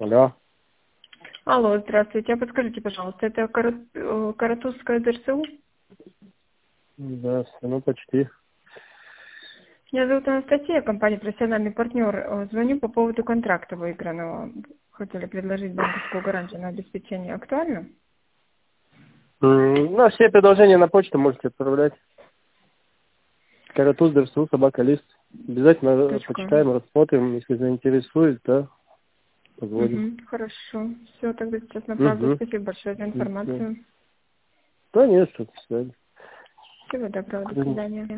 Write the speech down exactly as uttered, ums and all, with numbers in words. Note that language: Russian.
Алло. Алло, здравствуйте. А подскажите, пожалуйста, это Карат- э, Каратузская ДРСУ? Да, ну почти. Меня зовут Анастасия, компания «Профессиональный партнер». Э, Звоню по поводу контракта выигранного. Хотели предложить банковскую гарантию на обеспечение. Актуально? М, Ну, все предложения на почту можете отправлять. Каратуз, ДРСУ, собака, лист. Обязательно э, Точка. почитаем, рассмотрим. Если заинтересует, то позвоним. Угу, хорошо. Все, тогда сейчас направлю. Угу. Спасибо большое за информацию. Конечно, до свидания. Всего доброго. До свидания.